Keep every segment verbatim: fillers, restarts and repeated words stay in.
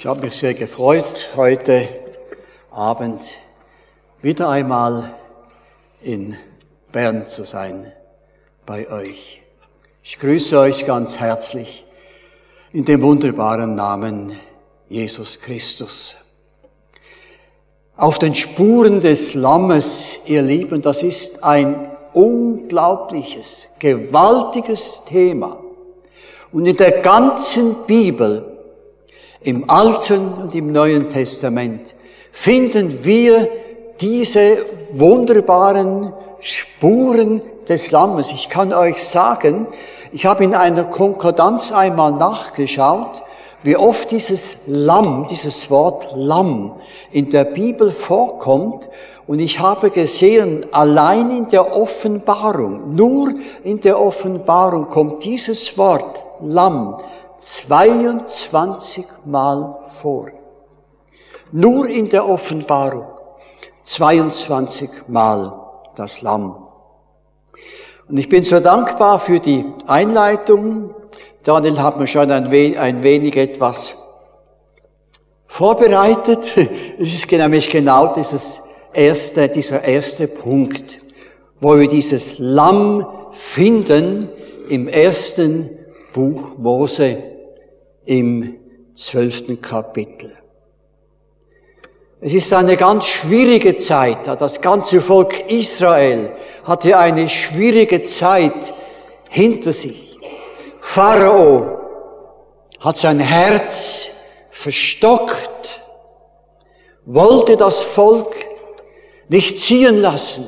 Ich habe mich sehr gefreut, heute Abend wieder einmal in Bern zu sein, bei euch. Ich grüße euch ganz herzlich in dem wunderbaren Namen Jesus Christus. Auf den Spuren des Lammes, ihr Lieben, das ist ein unglaubliches, gewaltiges Thema. Und in der ganzen Bibel, im Alten und im Neuen Testament, finden wir diese wunderbaren Spuren des Lammes. Ich kann euch sagen, ich habe in einer Konkordanz einmal nachgeschaut, wie oft dieses Lamm, dieses Wort Lamm in der Bibel vorkommt. Und ich habe gesehen, allein in der Offenbarung, nur in der Offenbarung kommt dieses Wort Lamm zweiundzwanzig Mal vor. Nur in der Offenbarung zweiundzwanzig Mal das Lamm. Und ich bin so dankbar für die Einleitung. Daniel hat mir schon ein wenig, ein wenig etwas vorbereitet. Es ist nämlich genau dieses erste, dieser erste Punkt, wo wir dieses Lamm finden im ersten Buch Mose im zwölften Kapitel. Es ist eine ganz schwierige Zeit. Das ganze Volk Israel hatte eine schwierige Zeit hinter sich. Pharao hat sein Herz verstockt, wollte das Volk nicht ziehen lassen.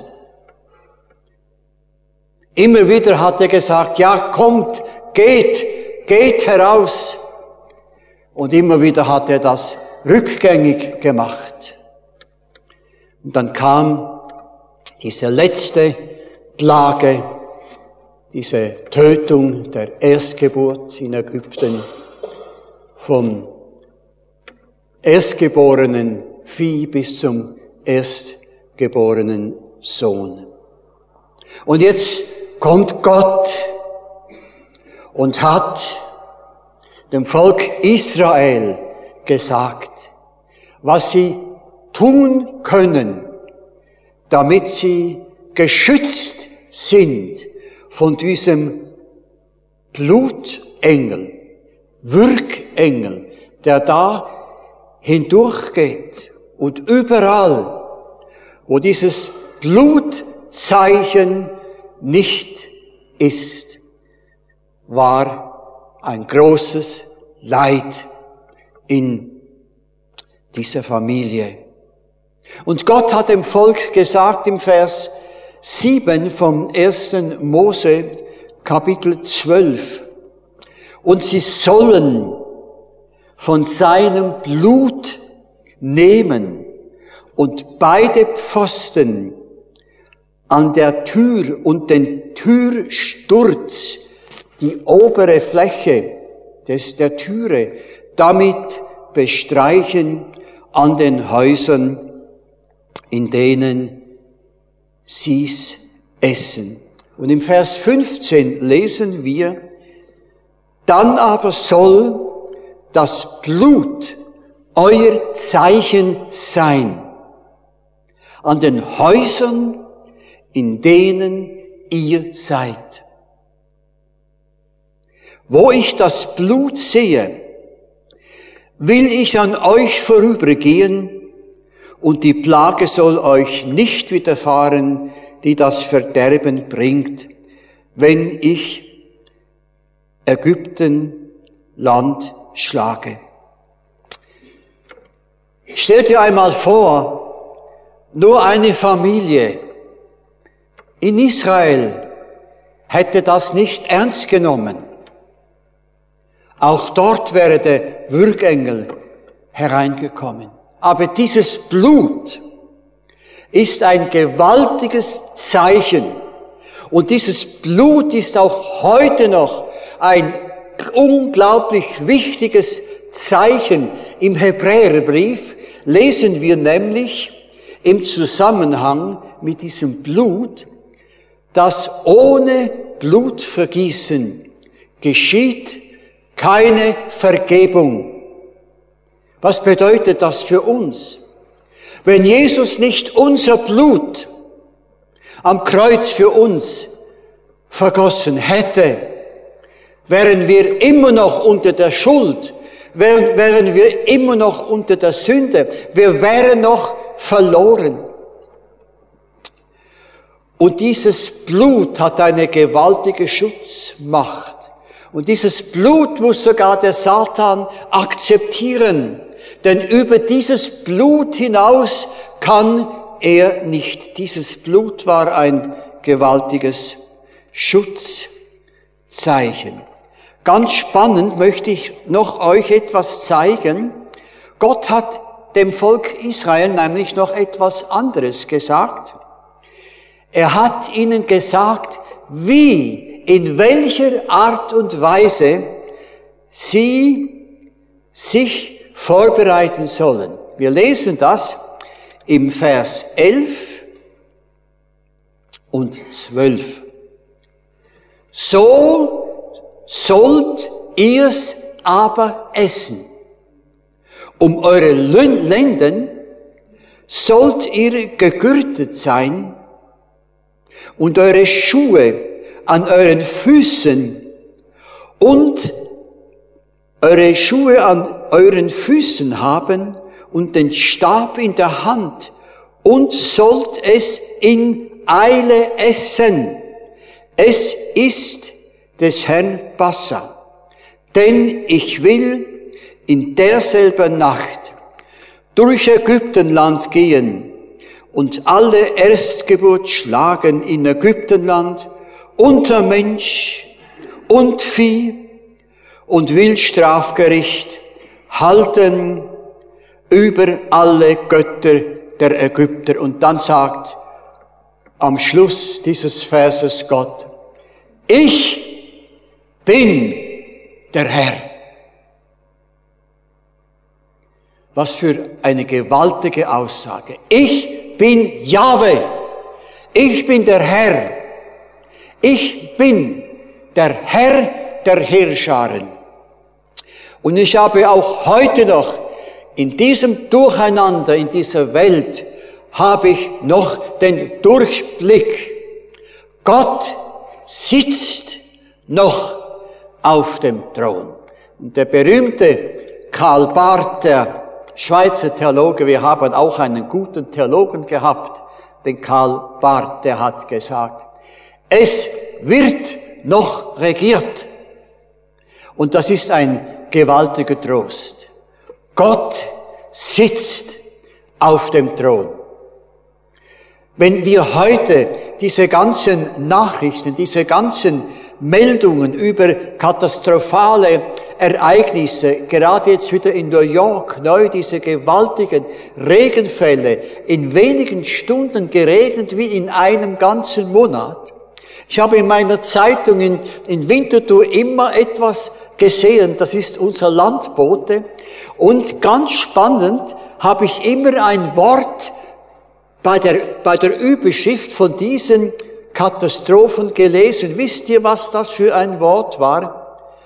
Immer wieder hat er gesagt, ja, kommt, geht, geht heraus. Und immer wieder hat er das rückgängig gemacht. Und dann kam diese letzte Plage, diese Tötung der Erstgeburt in Ägypten vom erstgeborenen Vieh bis zum erstgeborenen Sohn. Und jetzt kommt Gott und hat dem Volk Israel gesagt, was sie tun können, damit sie geschützt sind von diesem Blutengel, Würgengel, der da hindurchgeht und überall, wo dieses Blutzeichen nicht ist, war ein großes Leid in dieser Familie. Und Gott hat dem Volk gesagt im Vers sieben vom ersten Mose, Kapitel zwölf, und sie sollen von seinem Blut nehmen und beide Pfosten an der Tür und den Türsturz, die obere Fläche des, der Türe, damit bestreichen an den Häusern, in denen sie's essen. Und im Vers fünfzehn lesen wir, dann aber soll das Blut euer Zeichen sein an den Häusern, in denen ihr seid. Wo ich das Blut sehe, will ich an euch vorübergehen, und die Plage soll euch nicht widerfahren, die das Verderben bringt, wenn ich Ägypten Land schlage. Stellt dir einmal vor, nur eine Familie in Israel hätte das nicht ernst genommen. Auch dort wäre der Würgengel hereingekommen. Aber dieses Blut ist ein gewaltiges Zeichen. Und dieses Blut ist auch heute noch ein unglaublich wichtiges Zeichen. Im Hebräerbrief lesen wir nämlich im Zusammenhang mit diesem Blut, dass ohne Blutvergießen geschieht keine Vergebung. Was bedeutet das für uns? Wenn Jesus nicht unser Blut am Kreuz für uns vergossen hätte, wären wir immer noch unter der Schuld, wären, wären wir immer noch unter der Sünde, wir wären noch verloren. Und dieses Blut hat eine gewaltige Schutzmacht. Und dieses Blut muss sogar der Satan akzeptieren. Denn über dieses Blut hinaus kann er nicht. Dieses Blut war ein gewaltiges Schutzzeichen. Ganz spannend möchte ich noch euch etwas zeigen. Gott hat dem Volk Israel nämlich noch etwas anderes gesagt. Er hat ihnen gesagt, wie, in welcher Art und Weise sie sich vorbereiten sollen. Wir lesen das im Vers elf und zwölf. So sollt ihr's aber essen. Um eure Lenden sollt ihr gegürtet sein und eure Schuhe an euren Füßen und eure Schuhe an euren Füßen haben und den Stab in der Hand und sollt es in Eile essen. Es ist des Herrn Passa. Denn ich will in derselben Nacht durch Ägyptenland gehen und alle Erstgeburt schlagen in Ägyptenland unter Mensch und Vieh und will Strafgericht halten über alle Götter der Ägypter. Und dann sagt am Schluss dieses Verses Gott, ich bin der Herr. Was für eine gewaltige Aussage. Ich bin Jahwe. Ich bin der Herr. Ich bin der Herr der Heerscharen. Und ich habe auch heute noch in diesem Durcheinander, in dieser Welt, habe ich noch den Durchblick. Gott sitzt noch auf dem Thron. Und der berühmte Karl Barth, der Schweizer Theologe, wir haben auch einen guten Theologen gehabt, den Karl Barth, der hat gesagt, es wird noch regiert. Und das ist ein gewaltiger Trost. Gott sitzt auf dem Thron. Wenn wir heute diese ganzen Nachrichten, diese ganzen Meldungen über katastrophale Ereignisse, gerade jetzt wieder in New York, neu diese gewaltigen Regenfälle, in wenigen Stunden geregnet wie in einem ganzen Monat. Ich habe in meiner Zeitung in, in Winterthur immer etwas gesehen, das ist unser Landbote. Und ganz spannend habe ich immer ein Wort bei der, bei der Überschrift von diesen Katastrophen gelesen. Wisst ihr, was das für ein Wort war?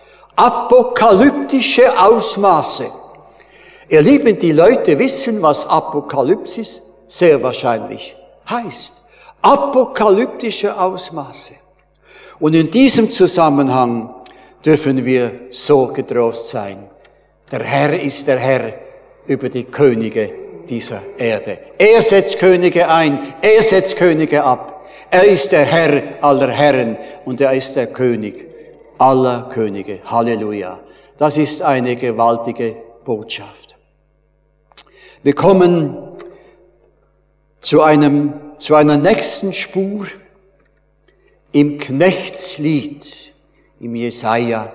Apokalyptische Ausmaße. Ihr Lieben, die Leute wissen, was Apokalypsis sehr wahrscheinlich heißt. Apokalyptische Ausmaße. Und in diesem Zusammenhang dürfen wir so getrost sein. Der Herr ist der Herr über die Könige dieser Erde. Er setzt Könige ein, er setzt Könige ab. Er ist der Herr aller Herren und er ist der König aller Könige. Halleluja. Das ist eine gewaltige Botschaft. Wir kommen zu einem, zu einer nächsten Spur im Knechtslied, im Jesaja.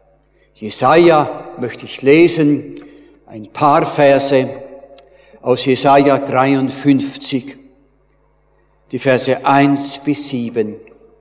Jesaja möchte ich lesen, ein paar Verse aus Jesaja dreiundfünfzig, die Verse eins bis sieben.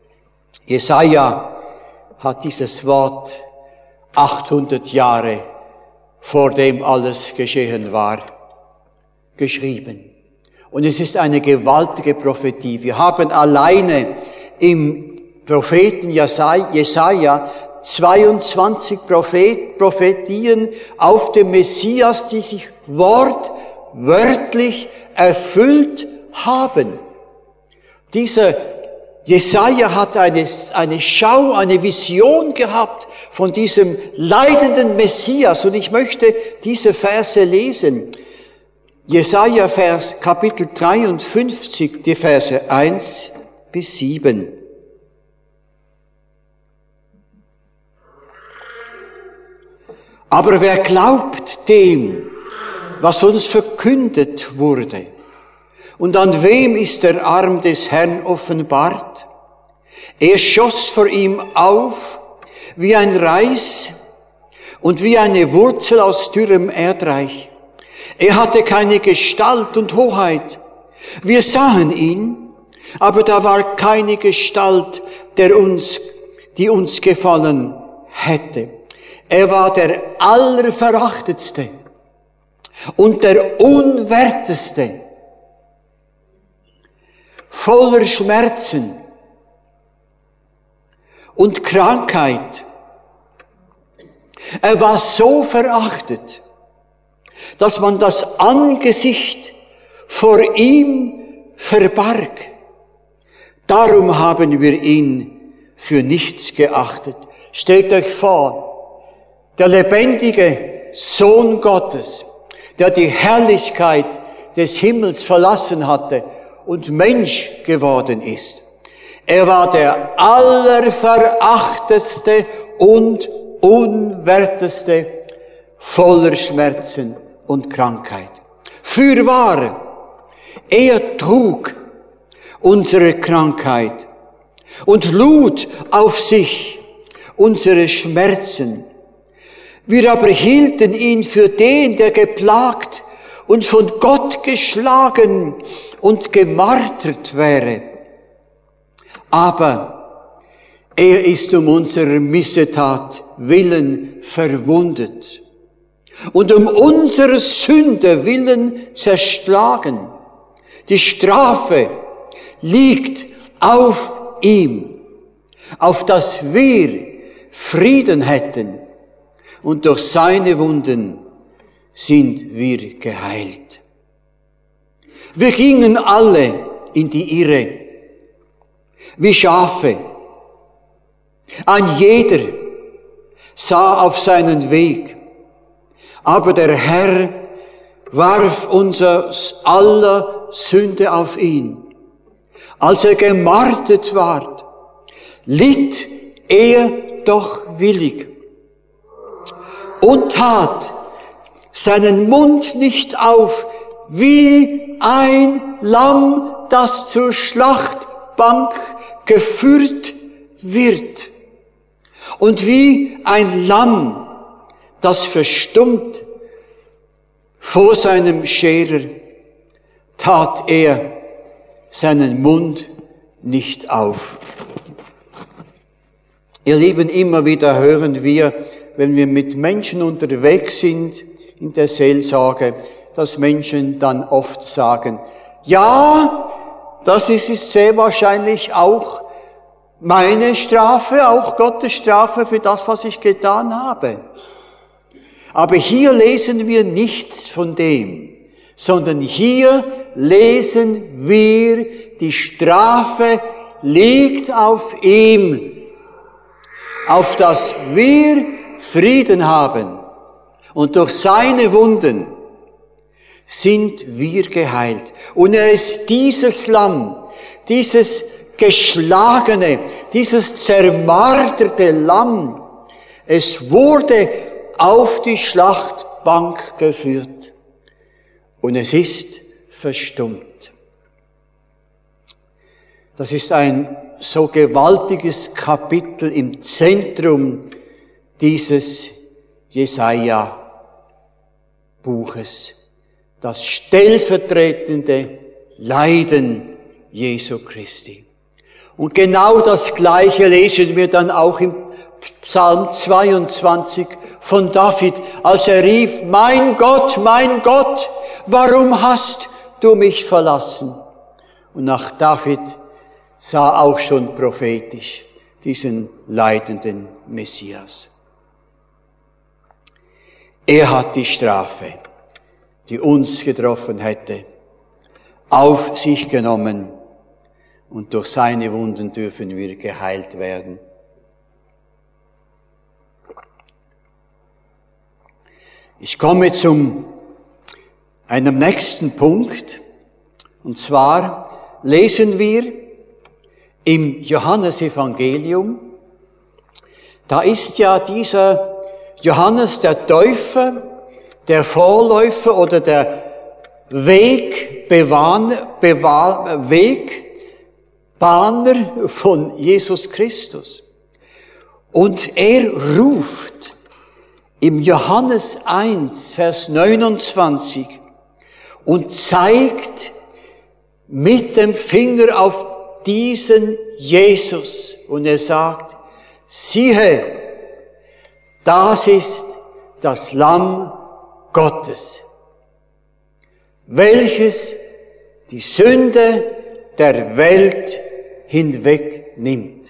Jesaja hat dieses Wort achthundert Jahre vor dem alles geschehen war, geschrieben. Und es ist eine gewaltige Prophetie. Wir haben alleine im Propheten Jesaja zweiundzwanzig Prophet, Prophetien auf den Messias, die sich wortwörtlich erfüllt haben. Dieser Jesaja hat eine, eine Schau, eine Vision gehabt von diesem leidenden Messias. Und ich möchte diese Verse lesen. Jesaja, Vers, Kapitel dreiundfünfzig, die Verse eins bis sieben. Aber wer glaubt dem, was uns verkündet wurde? Und an wem ist der Arm des Herrn offenbart? Er schoss vor ihm auf wie ein Reis und wie eine Wurzel aus dürrem Erdreich. Er hatte keine Gestalt und Hoheit. Wir sahen ihn, aber da war keine Gestalt, der uns, die uns gefallen hätte. Er war der Allerverachtetste und der Unwerteste, voller Schmerzen und Krankheit. Er war so verachtet, dass man das Angesicht vor ihm verbarg. Darum haben wir ihn für nichts geachtet. Stellt euch vor, der lebendige Sohn Gottes, der die Herrlichkeit des Himmels verlassen hatte und Mensch geworden ist. Er war der Allerverachtetste und Unwerteste, voller Schmerzen und Krankheit. Fürwahr, er trug unsere Krankheit und lud auf sich unsere Schmerzen. Wir aber hielten ihn für den, der geplagt und von Gott geschlagen und gemartert wäre. Aber er ist um unserer Missetat willen verwundet und um unsere Sünde willen zerschlagen. Die Strafe liegt auf ihm, auf dass wir Frieden hätten, und durch seine Wunden sind wir geheilt. Wir gingen alle in die Irre, wie Schafe. Ein jeder sah auf seinen Weg, aber der Herr warf unser aller Sünde auf ihn. Als er gemartert ward, litt er doch willig und tat seinen Mund nicht auf, wie ein Lamm, das zur Schlachtbank geführt wird, und wie ein Lamm, das verstummt vor seinem Scherer, tat er seinen Mund nicht auf. Ihr Lieben, immer wieder hören wir, wenn wir mit Menschen unterwegs sind in der Seelsorge, dass Menschen dann oft sagen, ja, das ist sehr wahrscheinlich auch meine Strafe, auch Gottes Strafe für das, was ich getan habe. Aber hier lesen wir nichts von dem, sondern hier lesen wir, die Strafe liegt auf ihm, auf dass wir Frieden haben. Und durch seine Wunden sind wir geheilt. Und er ist dieses Lamm, dieses geschlagene, dieses zermarterte Lamm. Es wurde auf die Schlachtbank geführt. Und es ist verstummt. Das ist ein so gewaltiges Kapitel im Zentrum dieses Jesaja-Buches. Das stellvertretende Leiden Jesu Christi. Und genau das Gleiche lesen wir dann auch im Psalm zweiundzwanzig von David, als er rief, mein Gott, mein Gott, warum hast du mich verlassen? Und nach David sah auch schon prophetisch diesen leidenden Messias. Er hat die Strafe, die uns getroffen hätte, auf sich genommen, und durch seine Wunden dürfen wir geheilt werden. Ich komme zum einem nächsten Punkt, und zwar lesen wir im Johannesevangelium, da ist ja dieser Johannes der Täufer, der Vorläufer oder der Wegbahner, Wegbahner von Jesus Christus. Und er ruft im Johannes eins, Vers neunundzwanzig und zeigt mit dem Finger auf diesen Jesus. Und er sagt, siehe, das ist das Lamm Gottes, welches die Sünde der Welt hinwegnimmt.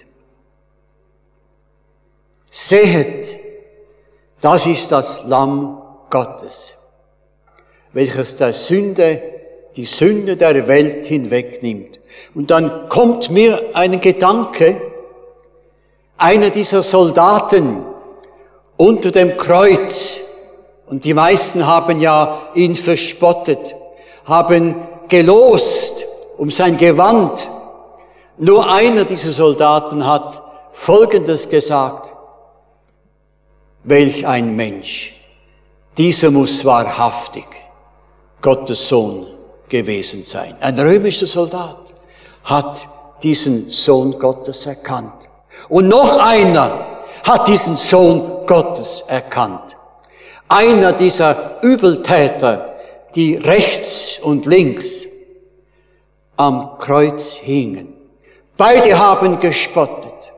Sehet, das ist das Lamm Gottes, welches der Sünde, die Sünde der Welt hinwegnimmt. Und dann kommt mir ein Gedanke, einer dieser Soldaten unter dem Kreuz, und die meisten haben ja ihn verspottet, haben gelost um sein Gewand. Nur einer dieser Soldaten hat Folgendes gesagt: Welch ein Mensch! Dieser muss wahrhaftig Gottes Sohn gewesen sein. Ein römischer Soldat hat diesen Sohn Gottes erkannt. Und noch einer hat diesen Sohn Gottes erkannt. Einer dieser Übeltäter, die rechts und links am Kreuz hingen. Beide haben gespottet.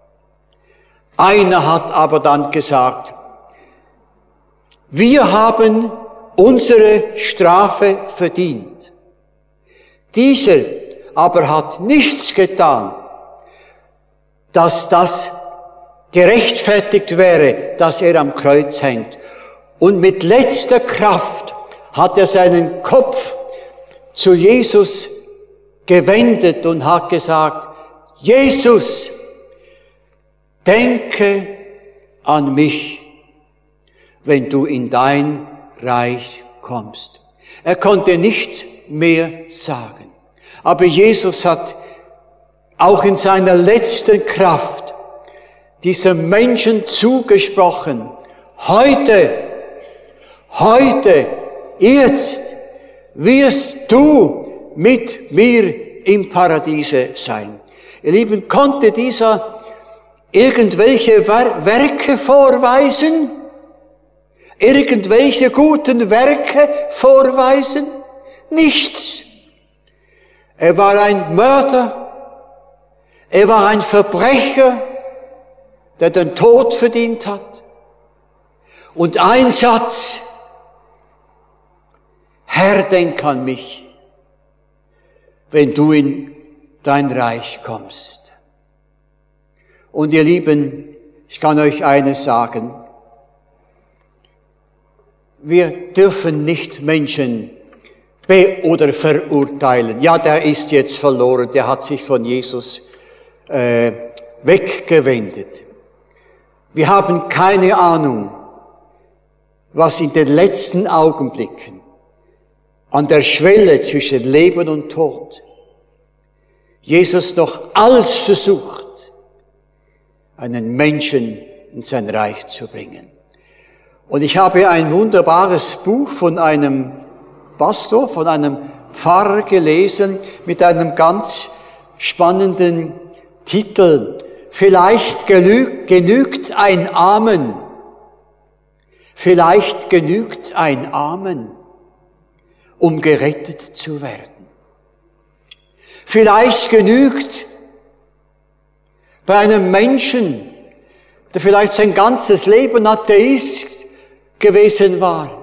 Einer hat aber dann gesagt, wir haben unsere Strafe verdient. Dieser aber hat nichts getan, dass das gerechtfertigt wäre, dass er am Kreuz hängt. Und mit letzter Kraft hat er seinen Kopf zu Jesus gewendet und hat gesagt, Jesus, denke an mich, wenn du in dein Reich kommst. Er konnte nicht mehr sagen. Aber Jesus hat auch in seiner letzten Kraft diesem Menschen zugesprochen, heute, heute, jetzt wirst du mit mir im Paradiese sein. Ihr Lieben, konnte dieser irgendwelche Werke vorweisen? Irgendwelche guten Werke vorweisen? Nichts. Er war ein Mörder. Er war ein Verbrecher, der den Tod verdient hat. Und ein Satz: Herr, denk an mich, wenn du in dein Reich kommst. Und ihr Lieben, ich kann euch eines sagen: Wir dürfen nicht Menschen be- oder verurteilen. Ja, der ist jetzt verloren, der hat sich von Jesus äh, weggewendet. Wir haben keine Ahnung, was in den letzten Augenblicken an der Schwelle zwischen Leben und Tod Jesus noch alles versucht, einen Menschen in sein Reich zu bringen. Und ich habe ein wunderbares Buch von einem Pastor, von einem Pfarrer gelesen mit einem ganz spannenden Titel. Vielleicht genügt, genügt ein Amen. Vielleicht genügt ein Amen, um gerettet zu werden. Vielleicht genügt bei einem Menschen, der vielleicht sein ganzes Leben Atheist gewesen war,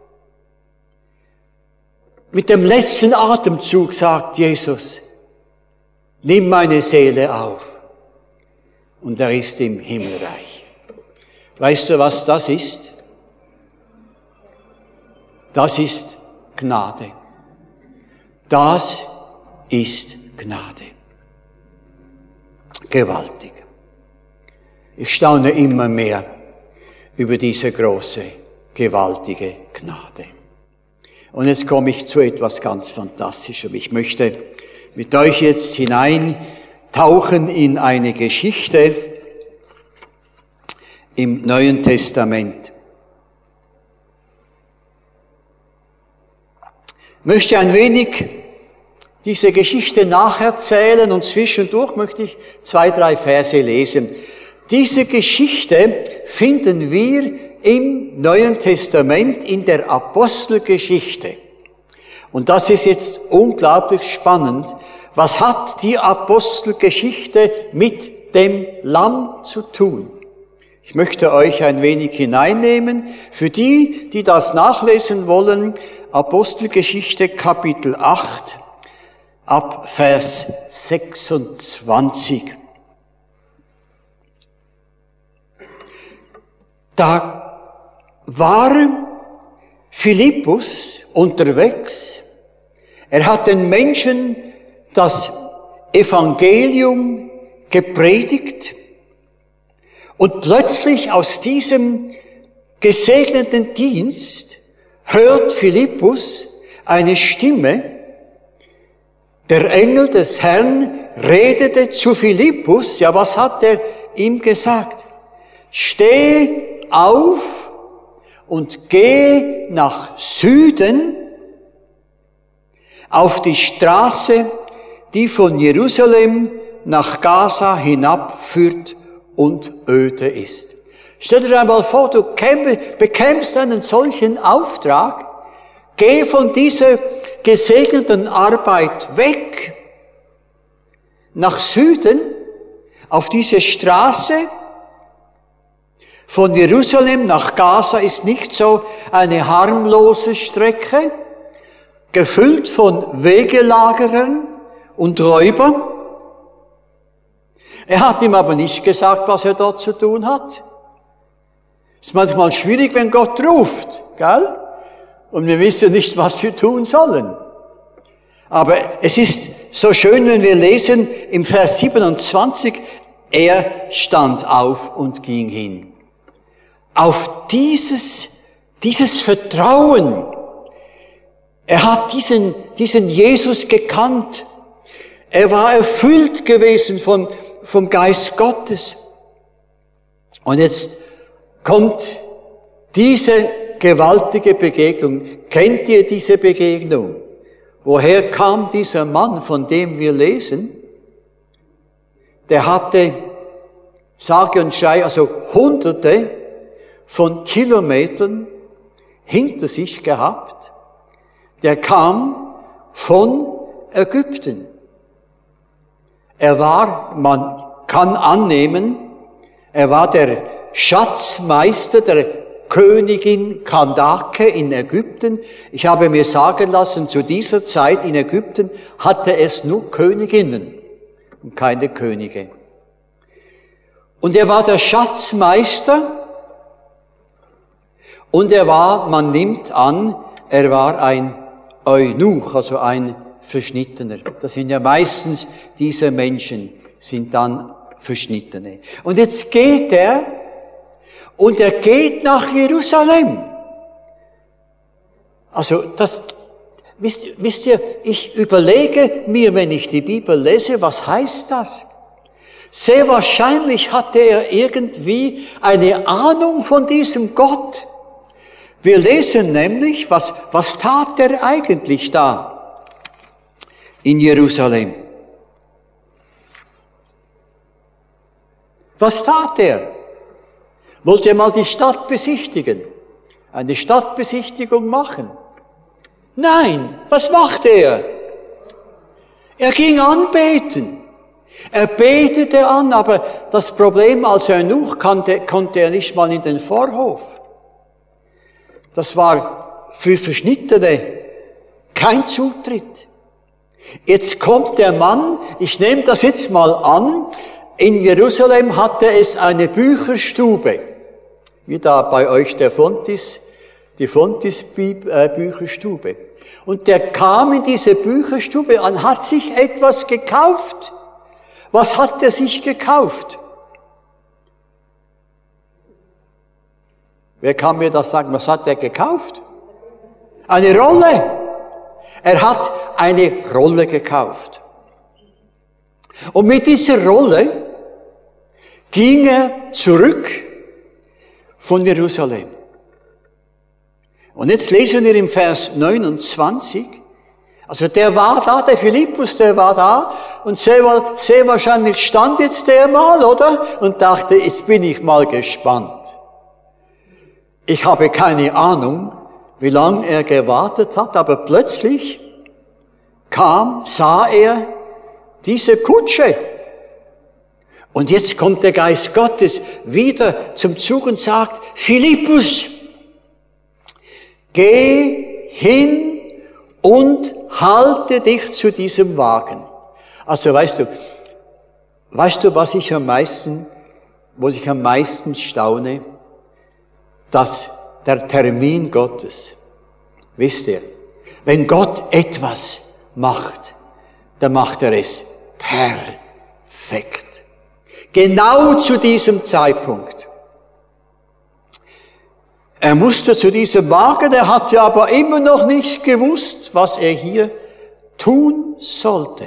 mit dem letzten Atemzug sagt Jesus, nimm meine Seele auf. und er ist im Himmelreich. Weißt du, was das ist? Das ist Gnade. Das ist Gnade. Gewaltig. Ich staune immer mehr über diese große, gewaltige Gnade. Und jetzt komme ich zu etwas ganz Fantastischem. Ich möchte mit euch jetzt hineintauchen in eine Geschichte im Neuen Testament. Ich möchte ein wenig diese Geschichte nacherzählen und zwischendurch möchte ich zwei, drei Verse lesen. Diese Geschichte finden wir im Neuen Testament in der Apostelgeschichte. Und das ist jetzt unglaublich spannend. Was hat die Apostelgeschichte mit dem Lamm zu tun? Ich möchte euch ein wenig hineinnehmen. Für die, die das nachlesen wollen, Apostelgeschichte Kapitel acht, ab Vers sechsundzwanzig. Da war Philippus unterwegs. Er hat den Menschen das Evangelium gepredigt und plötzlich aus diesem gesegneten Dienst hört Philippus eine Stimme. Der Engel des Herrn redete zu Philippus. Ja, was hat er ihm gesagt? Steh auf und geh nach Süden auf die Straße, die von Jerusalem nach Gaza hinabführt und öde ist. Stell dir einmal vor, du bekämst einen solchen Auftrag, geh von dieser gesegneten Arbeit weg, nach Süden, auf diese Straße. Von Jerusalem nach Gaza ist nicht so eine harmlose Strecke, gefüllt von Wegelagerern und Räubern. Er hat ihm aber nicht gesagt, was er dort zu tun hat. Ist manchmal schwierig, wenn Gott ruft, gell? Und wir wissen nicht, was wir tun sollen. Aber es ist so schön, wenn wir lesen im Vers siebenundzwanzig, er stand auf und ging hin. Auf dieses, dieses Vertrauen. Er hat diesen, diesen Jesus gekannt. Er war erfüllt gewesen von, vom Geist Gottes. Und jetzt kommt diese gewaltige Begegnung. Kennt ihr diese Begegnung? Woher kam dieser Mann, von dem wir lesen? Der hatte, sage und schreibe, also Hunderte von Kilometern hinter sich gehabt. Der kam von Ägypten. Er war, man kann annehmen, er war der Schatzmeister der Königin Kandake in Ägypten. Ich habe mir sagen lassen, zu dieser Zeit in Ägypten hatte es nur Königinnen und keine Könige. Und er war der Schatzmeister und er war, man nimmt an, er war ein Eunuch, also ein Verschnittener. Das sind ja meistens diese Menschen, sind dann Verschnittene. Und jetzt geht er und er geht nach Jerusalem. Also das, wisst, wisst ihr, ich überlege mir, wenn ich die Bibel lese, was heißt das? Sehr wahrscheinlich hatte er irgendwie eine Ahnung von diesem Gott. Wir lesen nämlich, was, was tat er eigentlich da in Jerusalem? Was tat er? Wollte er mal die Stadt besichtigen? Eine Stadtbesichtigung machen? Nein, was machte er? Er ging anbeten. Er betete an, aber das Problem, als Eunuch konnte, konnte er nicht mal in den Vorhof. Das war für Verschnittene kein Zutritt. Jetzt kommt der Mann, ich nehme das jetzt mal an, in Jerusalem hatte es eine Bücherstube, wie da bei euch der Fontis, die Fontis-Bücherstube. Und der kam in diese Bücherstube und hat sich etwas gekauft. Was hat er sich gekauft? Wer kann mir das sagen? Was hat er gekauft? Eine Rolle. Er hat eine Rolle gekauft. Und mit dieser Rolle ging er zurück von Jerusalem. Und jetzt lesen wir im Vers neunundzwanzig, also der war da, der Philippus, der war da, und sehr, sehr wahrscheinlich stand jetzt der mal, oder? Und dachte, jetzt bin ich mal gespannt. Ich habe keine Ahnung, wie lange er gewartet hat, aber plötzlich kam, sah er diese Kutsche. Und jetzt kommt der Geist Gottes wieder zum Zug und sagt, Philippus, geh hin und halte dich zu diesem Wagen. Also weißt du, weißt du, was ich am meisten, wo ich am meisten staune? Dass der Termin Gottes, wisst ihr, wenn Gott etwas macht, dann macht er es perfekt. Genau zu diesem Zeitpunkt. Er musste zu diesem Wagen, er hatte aber immer noch nicht gewusst, was er hier tun sollte.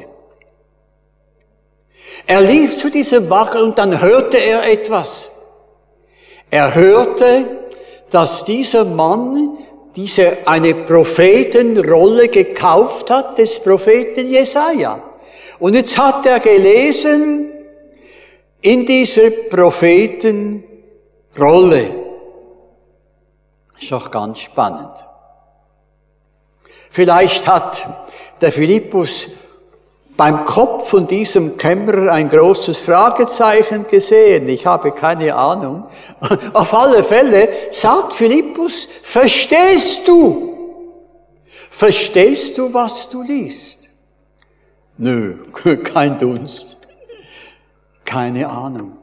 Er lief zu diesem Wagen und dann hörte er etwas. Er hörte, dass dieser Mann diese eine Prophetenrolle gekauft hat, des Propheten Jesaja. Und jetzt hat er gelesen, in dieser Prophetenrolle. Ist doch ganz spannend. Vielleicht hat der Philippus beim Kopf von diesem Kämmerer ein großes Fragezeichen gesehen. Ich habe keine Ahnung. Auf alle Fälle sagt Philippus, verstehst du? Verstehst du, was du liest? Nö, kein Dunst. Keine Ahnung.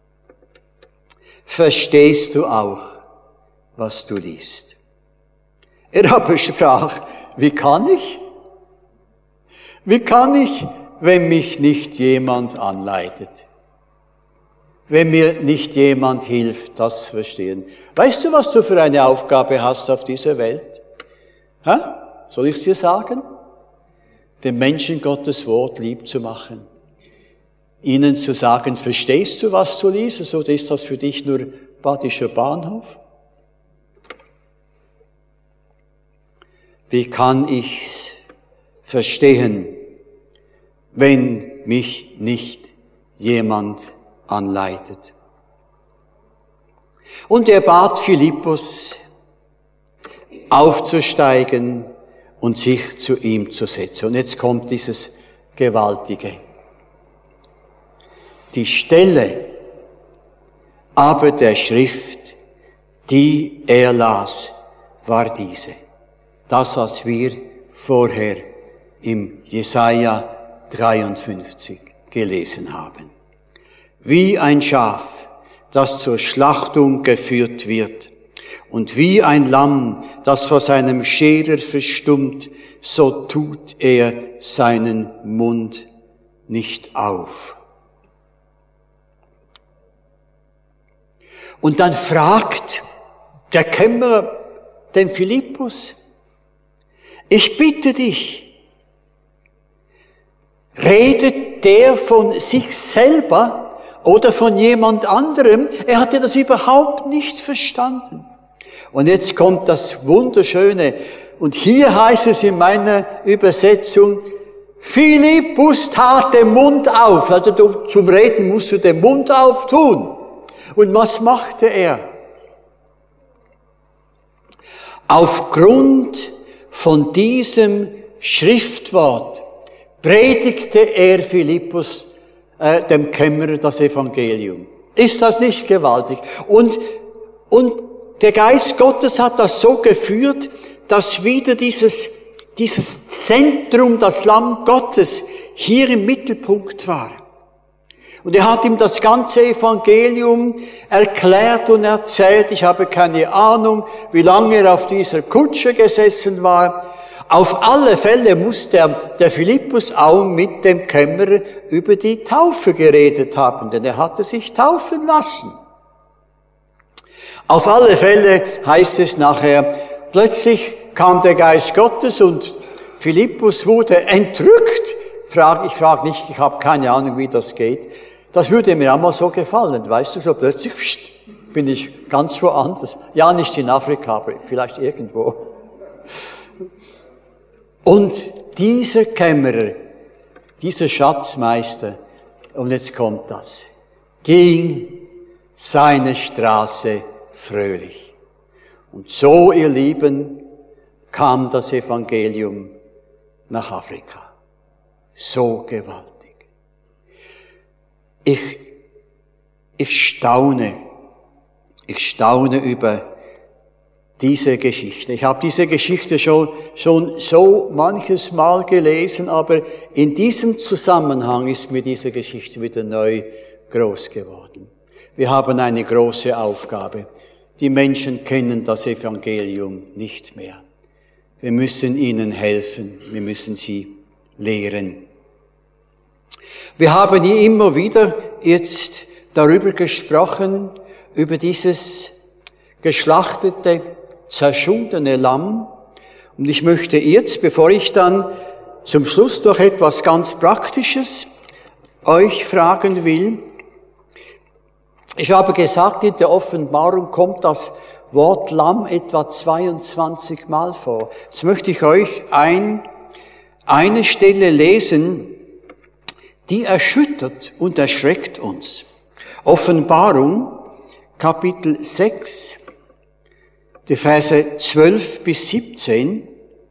Verstehst du auch, was du liest? Er aber sprach, wie kann ich? Wie kann ich, wenn mich nicht jemand anleitet? Wenn mir nicht jemand hilft, das zu verstehen? Weißt du, was du für eine Aufgabe hast auf dieser Welt? Hä? Soll ich es dir sagen? Den Menschen Gottes Wort lieb zu machen. Ihnen zu sagen, verstehst du, was du liest, oder ist das für dich nur Badischer Bahnhof? Wie kann ich's verstehen, wenn mich nicht jemand anleitet? Und er bat Philippus, aufzusteigen und sich zu ihm zu setzen. Und jetzt kommt dieses Gewaltige. Die Stelle aber der Schrift, die er las, war diese. Das, was wir vorher im Jesaja dreiundfünfzig gelesen haben. Wie ein Schaf, das zur Schlachtung geführt wird, und wie ein Lamm, das vor seinem Scherer verstummt, so tut er seinen Mund nicht auf. Und dann fragt der Kämmerer den Philippus, ich bitte dich, redet der von sich selber oder von jemand anderem? Er hatte das überhaupt nicht verstanden. Und jetzt kommt das Wunderschöne. Und hier heißt es in meiner Übersetzung, Philippus tat den Mund auf. Also du, zum Reden musst du den Mund auftun. Und was machte er? Aufgrund von diesem Schriftwort predigte er Philippus, äh, dem Kämmerer, das Evangelium. Ist das nicht gewaltig? Und, und der Geist Gottes hat das so geführt, dass wieder dieses, dieses Zentrum, das Lamm Gottes, hier im Mittelpunkt war. Und er hat ihm das ganze Evangelium erklärt und erzählt. Ich habe keine Ahnung, wie lange er auf dieser Kutsche gesessen war. Auf alle Fälle muss der, der Philippus auch mit dem Kämmerer über die Taufe geredet haben, denn er hatte sich taufen lassen. Auf alle Fälle heißt es nachher, plötzlich kam der Geist Gottes und Philippus wurde entrückt. Frag, ich frage nicht, ich habe keine Ahnung, wie das geht. Das würde mir auch mal so gefallen, weißt du, so plötzlich pst, bin ich ganz woanders. Ja, nicht in Afrika, aber vielleicht irgendwo. Und dieser Kämmerer, dieser Schatzmeister, und jetzt kommt das, ging seine Straße fröhlich. Und so, ihr Lieben, kam das Evangelium nach Afrika. So gewaltig. Ich, ich staune, ich staune über diese Geschichte. Ich habe diese Geschichte schon, schon so manches Mal gelesen, aber in diesem Zusammenhang ist mir diese Geschichte wieder neu groß geworden. Wir haben eine große Aufgabe. Die Menschen kennen das Evangelium nicht mehr. Wir müssen ihnen helfen, wir müssen sie lehren. Wir haben hier immer wieder jetzt darüber gesprochen, über dieses geschlachtete, zerschundene Lamm. Und ich möchte jetzt, bevor ich dann zum Schluss noch etwas ganz Praktisches euch fragen will, ich habe gesagt, in der Offenbarung kommt das Wort Lamm etwa zweiundzwanzig Mal vor. Jetzt möchte ich euch ein, eine Stelle lesen, die erschüttert und erschreckt uns. Offenbarung, Kapitel sechs, die Verse zwölf bis siebzehn.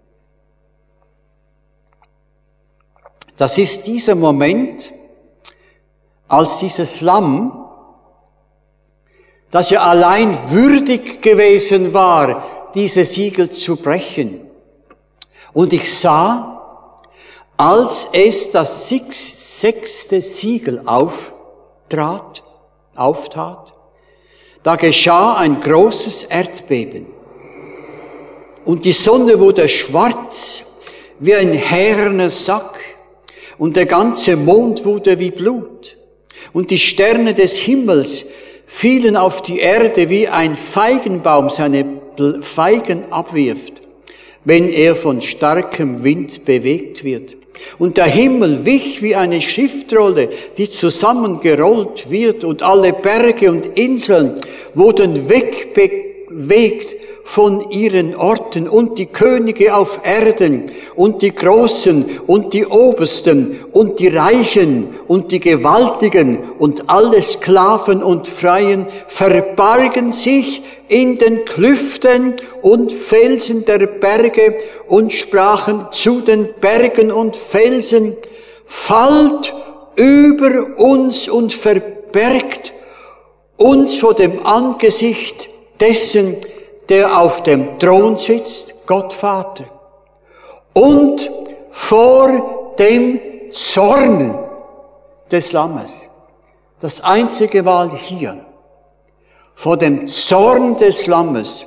Das ist dieser Moment, als dieses Lamm, das ja allein würdig gewesen war, diese Siegel zu brechen. Und ich sah, als es das sechste Siegel auftrat, auftat, da geschah ein großes Erdbeben. Und die Sonne wurde schwarz wie ein härener Sack, und der ganze Mond wurde wie Blut. Und die Sterne des Himmels fielen auf die Erde, wie ein Feigenbaum seine Feigen abwirft, wenn er von starkem Wind bewegt wird. Und der Himmel wich wie eine Schriftrolle, die zusammengerollt wird, und alle Berge und Inseln wurden wegbewegt von ihren Orten, und die Könige auf Erden und die Großen und die Obersten und die Reichen und die Gewaltigen und alle Sklaven und Freien verbargen sich in den Klüften und Felsen der Berge und sprachen zu den Bergen und Felsen: Fallt über uns und verbergt uns vor dem Angesicht dessen, der auf dem Thron sitzt, Gott Vater, und vor dem Zorn des Lammes. Das einzige Mal hier, vor dem Zorn des Lammes.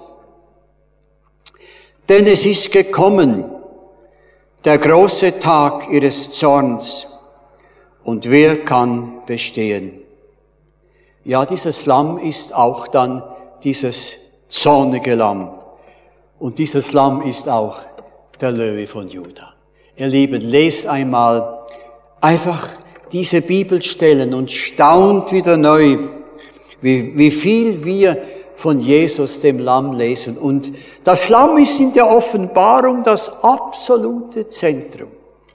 Denn es ist gekommen, der große Tag ihres Zorns, und wer kann bestehen? Ja, dieses Lamm ist auch dann dieses zornige Lamm. Und dieses Lamm ist auch der Löwe von Juda. Ihr Lieben, lest einmal einfach diese Bibelstellen und staunt wieder neu, wie, wie viel wir von Jesus, dem Lamm, lesen. Und das Lamm ist in der Offenbarung das absolute Zentrum.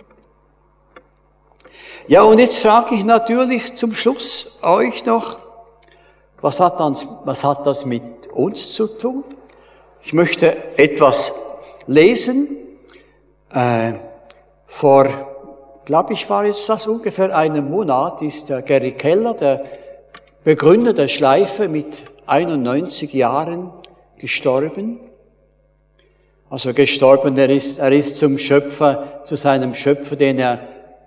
Ja, und jetzt frage ich natürlich zum Schluss euch noch, was hat das, was hat das mit uns zu tun? Ich möchte etwas lesen. Äh, vor, glaube ich, war jetzt das ungefähr einen Monat, ist der Gary Keller, der Begründer der Schleife, mit einundneunzig Jahren gestorben. Also gestorben, er ist, er ist zum Schöpfer, zu seinem Schöpfer, den er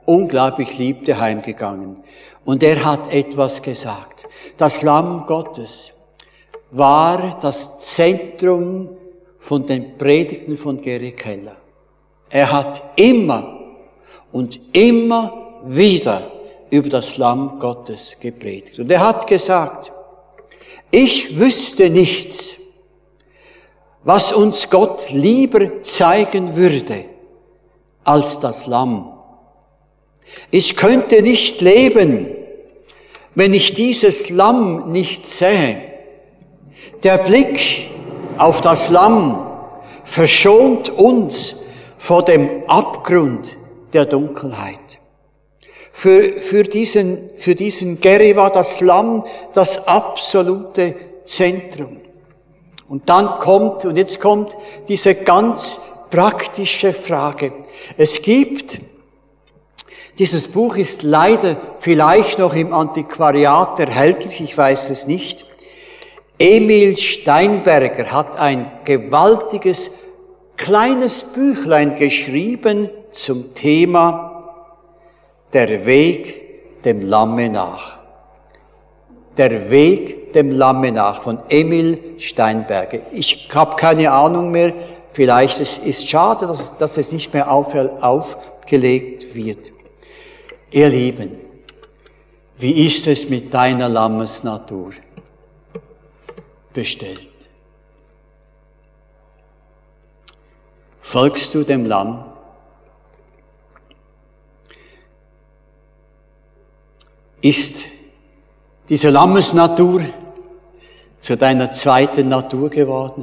unglaublich liebte, heimgegangen. Und er hat etwas gesagt. Das Lamm Gottes war das Zentrum von den Predigten von Gary Keller. Er hat immer und immer wieder über das Lamm Gottes gepredigt. Und er hat gesagt, ich wüsste nichts, was uns Gott lieber zeigen würde als das Lamm. Ich könnte nicht leben, wenn ich dieses Lamm nicht sähe. Der Blick auf das Lamm verschont uns vor dem Abgrund der Dunkelheit. Für, für diesen, für diesen Gary war das Lamm das absolute Zentrum. Und dann kommt, und jetzt kommt diese ganz praktische Frage. Es gibt, dieses Buch ist leider vielleicht noch im Antiquariat erhältlich, ich weiß es nicht. Emil Steinberger hat ein gewaltiges, kleines Büchlein geschrieben zum Thema Der Weg dem Lamme nach. Der Weg dem Lamme nach von Emil Steinberger. Ich habe keine Ahnung mehr, vielleicht es ist schade, dass, dass es nicht mehr auf, aufgelegt wird. Ihr Lieben, wie ist es mit deiner Lammesnatur bestellt? Folgst du dem Lamm? Ist diese Lammesnatur zu deiner zweiten Natur geworden?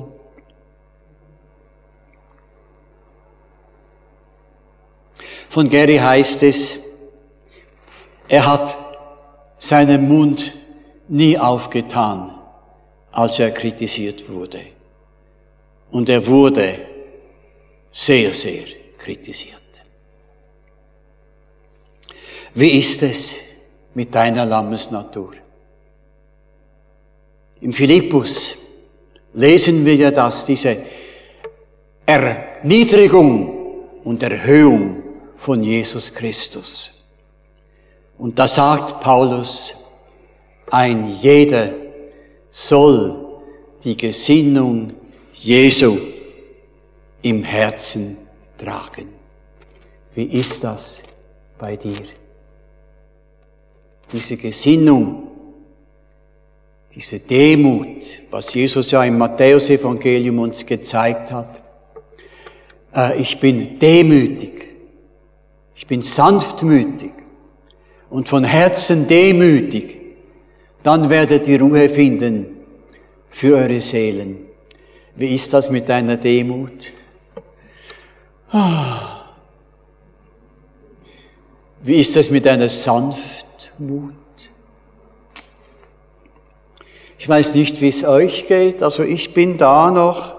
Von Gary heißt es, er hat seinen Mund nie aufgetan, als er kritisiert wurde. Und er wurde sehr, sehr kritisiert. Wie ist es mit deiner Lammesnatur? Im Philippus lesen wir ja das, diese Erniedrigung und Erhöhung von Jesus Christus. Und da sagt Paulus, ein jeder soll die Gesinnung Jesu im Herzen tragen. Wie ist das bei dir? Diese Gesinnung, diese Demut, was Jesus ja im Matthäus-Evangelium uns gezeigt hat. Äh, ich bin demütig, ich bin sanftmütig und von Herzen demütig, dann werdet ihr Ruhe finden für eure Seelen. Wie ist das mit deiner Demut? Wie ist das mit deiner Sanftmut? Ich weiß nicht, wie es euch geht, also ich bin da noch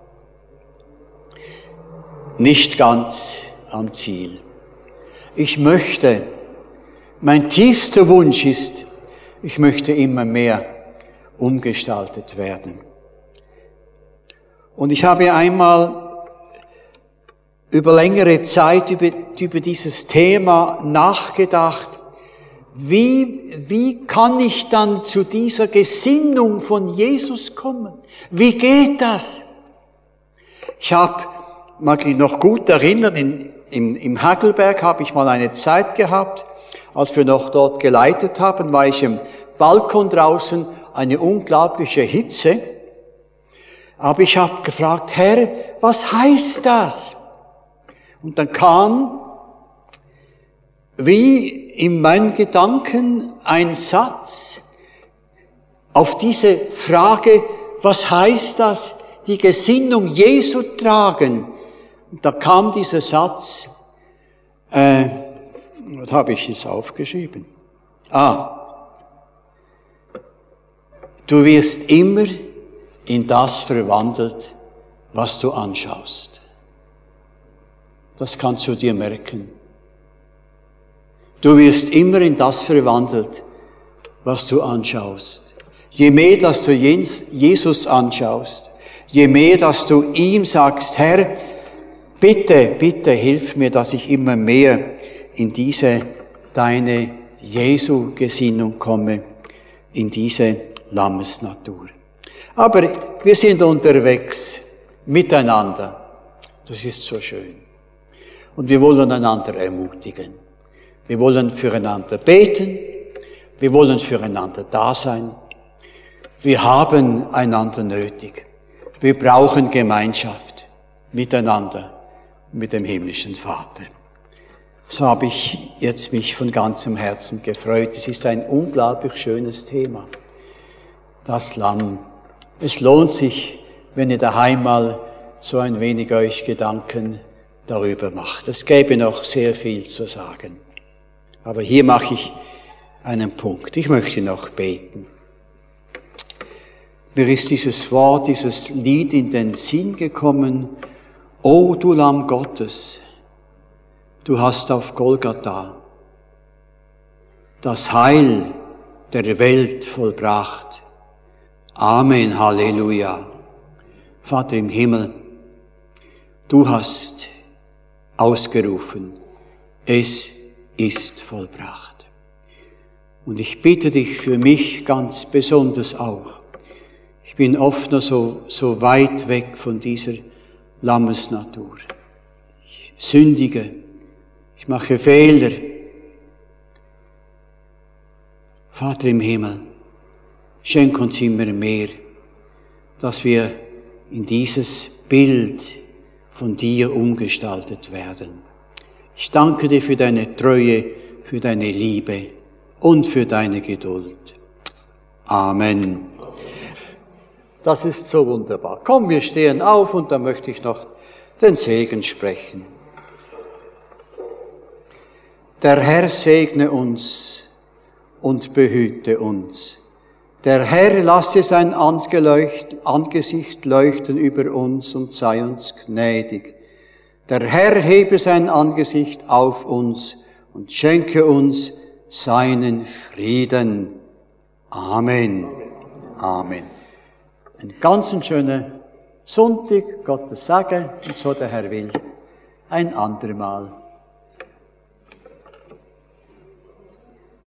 nicht ganz am Ziel. Ich möchte, mein tiefster Wunsch ist, ich möchte immer mehr umgestaltet werden. Und ich habe einmal über längere Zeit über, über dieses Thema nachgedacht. Wie, wie kann ich dann zu dieser Gesinnung von Jesus kommen? Wie geht das? Ich habe, mag ich noch gut erinnern, in, im, im Hagelberg habe ich mal eine Zeit gehabt, als wir noch dort geleitet haben, war ich im Balkon draußen, eine unglaubliche Hitze. Aber ich habe gefragt, Herr, was heißt das? Und dann kam wie in meinen Gedanken ein Satz auf diese Frage, was heißt das, die Gesinnung Jesu tragen? Und da kam dieser Satz, äh, was habe ich jetzt aufgeschrieben? Ah, du wirst immer in das verwandelt, was du anschaust. Das kannst du dir merken. Du wirst immer in das verwandelt, was du anschaust. Je mehr, dass du Jesus anschaust, je mehr, dass du ihm sagst, Herr, bitte, bitte hilf mir, dass ich immer mehr in diese deine Jesu-Gesinnung komme, in diese Lammesnatur. Aber wir sind unterwegs miteinander. Das ist so schön. Und wir wollen einander ermutigen. Wir wollen füreinander beten. Wir wollen füreinander da sein. Wir haben einander nötig. Wir brauchen Gemeinschaft miteinander, mit dem himmlischen Vater. So habe ich jetzt mich von ganzem Herzen gefreut. Es ist ein unglaublich schönes Thema. Das Lamm. Es lohnt sich, wenn ihr daheim mal so ein wenig euch Gedanken darüber macht. Es gäbe noch sehr viel zu sagen. Aber hier mache ich einen Punkt. Ich möchte noch beten. Mir ist dieses Wort, dieses Lied in den Sinn gekommen. O du Lamm Gottes, du hast auf Golgatha das Heil der Welt vollbracht. Amen, Halleluja. Vater im Himmel, du hast ausgerufen, es ist vollbracht. Und ich bitte dich für mich ganz besonders auch. Ich bin oft noch so, so weit weg von dieser Lammesnatur. Ich sündige, ich mache Fehler. Vater im Himmel, schenk uns immer mehr, dass wir in dieses Bild von dir umgestaltet werden. Ich danke dir für deine Treue, für deine Liebe und für deine Geduld. Amen. Das ist so wunderbar. Komm, wir stehen auf und dann möchte ich noch den Segen sprechen. Der Herr segne uns und behüte uns. Der Herr lasse sein Angesicht leuchten über uns und sei uns gnädig. Der Herr hebe sein Angesicht auf uns und schenke uns seinen Frieden. Amen. Amen. Ein ganz schöner Sonntag, Gottes Segen, und so der Herr will, ein andermal.